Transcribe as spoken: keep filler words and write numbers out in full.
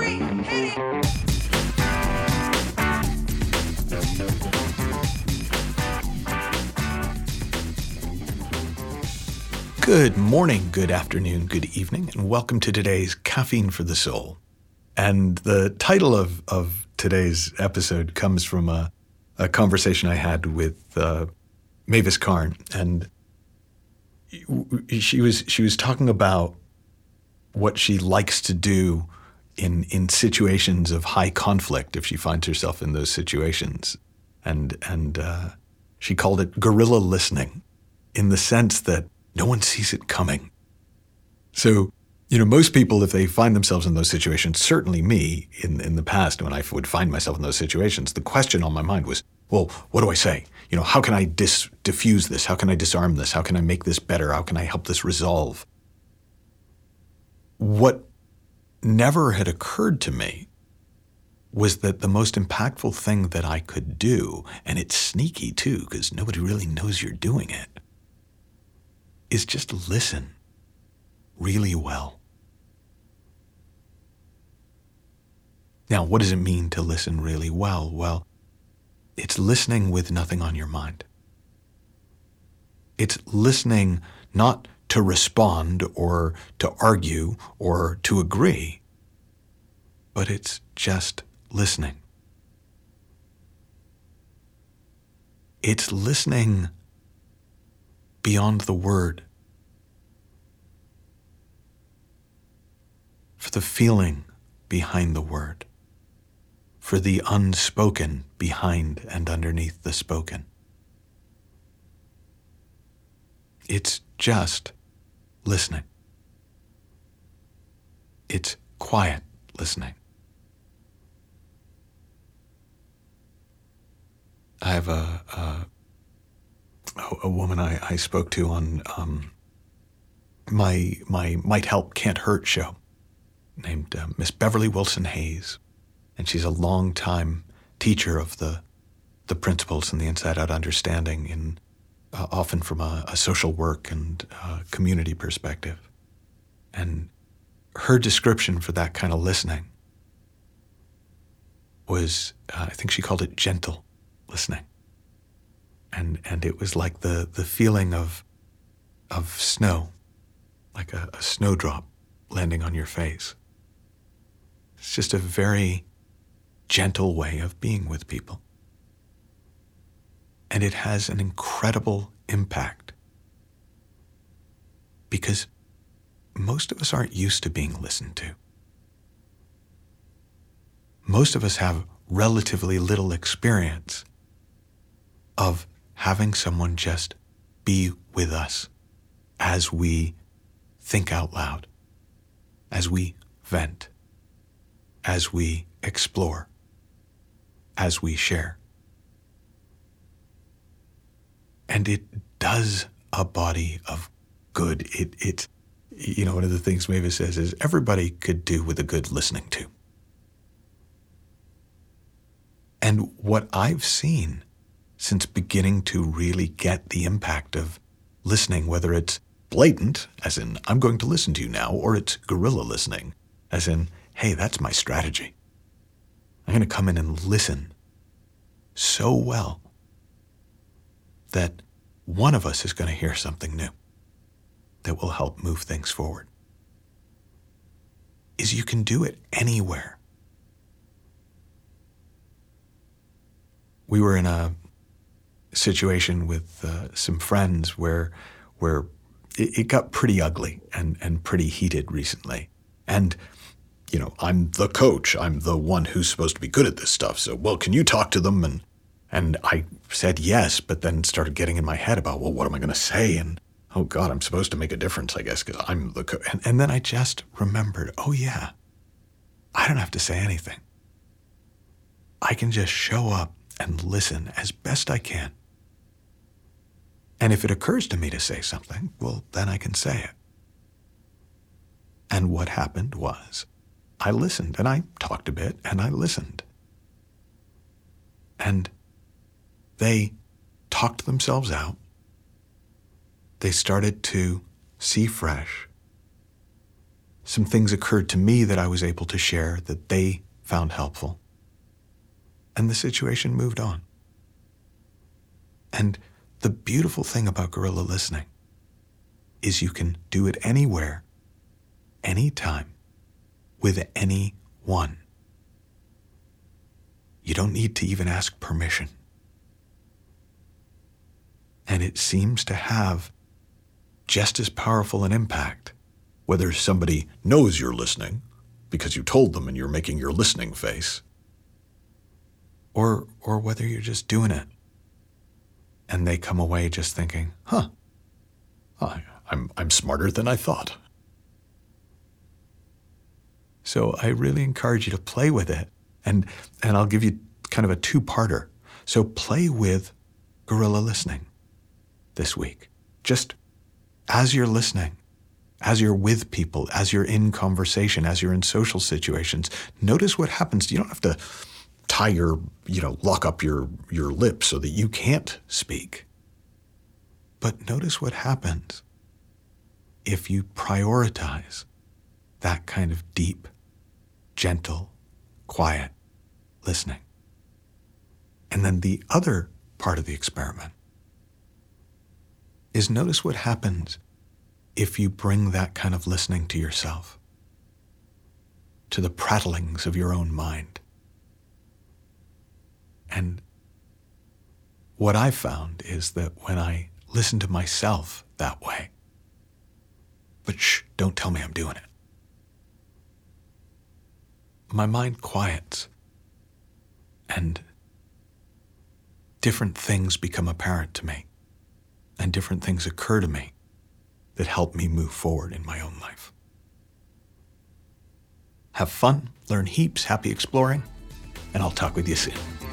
three, hit it! Good morning, good afternoon, good evening, and welcome to today's Caffeine for the Soul. And the title of, of today's episode comes from a, a conversation I had with uh, Mavis Karn, and she was she was talking about what she likes to do in in situations of high conflict if she finds herself in those situations, and and uh, she called it guerrilla listening, in the sense that no one sees it coming. So, you know, most people, if they find themselves in those situations, certainly me in, in the past, when I would find myself in those situations, the question on my mind was, well, what do I say? You know, how can I dis- diffuse this? How can I disarm this? How can I make this better? How can I help this resolve? What never had occurred to me was that the most impactful thing that I could do, and it's sneaky too, because nobody really knows you're doing it, is just listen really well. Now, what does it mean to listen really well? Well, it's listening with nothing on your mind. It's listening not to respond or to argue or to agree, but it's just listening. It's listening beyond the word, for the feeling behind the word, for the unspoken behind and underneath the spoken. It's just listening. It's quiet listening. I have a, a a woman I, I spoke to on um, my my Might Help Can't Hurt show, named uh, Miss Beverly Wilson Hayes, and she's a long-time teacher of the the principles and the inside-out understanding, in uh, often from a, a social work and uh, community perspective. And her description for that kind of listening was, uh, I think she called it gentle listening. And and it was like the, the feeling of of snow, like a, a snowdrop landing on your face. It's just a very gentle way of being with people. And it has an incredible impact, because most of us aren't used to being listened to. Most of us have relatively little experience of having someone just be with us as we think out loud, as we vent, as we explore, as we share. And it does a body of good. It, it, you know, one of the things Mavis says is everybody could do with a good listening to. And what I've seen since beginning to really get the impact of listening, whether it's blatant, as in, I'm going to listen to you now, or it's guerrilla listening, as in, hey, that's my strategy. I'm going to come in and listen so well that one of us is going to hear something new that will help move things forward. Is you can do it anywhere. We were in a situation with uh, some friends where where it, it got pretty ugly and, and pretty heated recently. And, you know, I'm the coach. I'm the one who's supposed to be good at this stuff. So, well, can you talk to them? And and I said yes, but then started getting in my head about, well, what am I going to say? And, oh, God, I'm supposed to make a difference, I guess, because I'm the coach. And, and then I just remembered, oh, yeah, I don't have to say anything. I can just show up and listen as best I can. And if it occurs to me to say something, well, then I can say it. And what happened was I listened, and I talked a bit, and I listened. And they talked themselves out. They started to see fresh. some things occurred to me that I was able to share that they found helpful. And the situation moved on. And the beautiful thing about guerrilla listening is you can do it anywhere, anytime, with anyone. You don't need to even ask permission. And it seems to have just as powerful an impact, whether somebody knows you're listening because you told them and you're making your listening face, or or whether you're just doing it and they come away just thinking, huh, I, I'm, I'm smarter than I thought. So I really encourage you to play with it. And, and I'll give you kind of a two-parter. So play with guerrilla listening this week. Just as you're listening, as you're with people, as you're in conversation, as you're in social situations, notice what happens. You don't have to tie your, you know, lock up your, your lips so that you can't speak. But notice what happens if you prioritize that kind of deep, gentle, quiet listening. And then the other part of the experiment is notice what happens if you bring that kind of listening to yourself, to the prattlings of your own mind. And what I've found is that when I listen to myself that way, but shh, don't tell me I'm doing it, my mind quiets and different things become apparent to me and different things occur to me that help me move forward in my own life. Have fun, learn heaps, happy exploring, and I'll talk with you soon.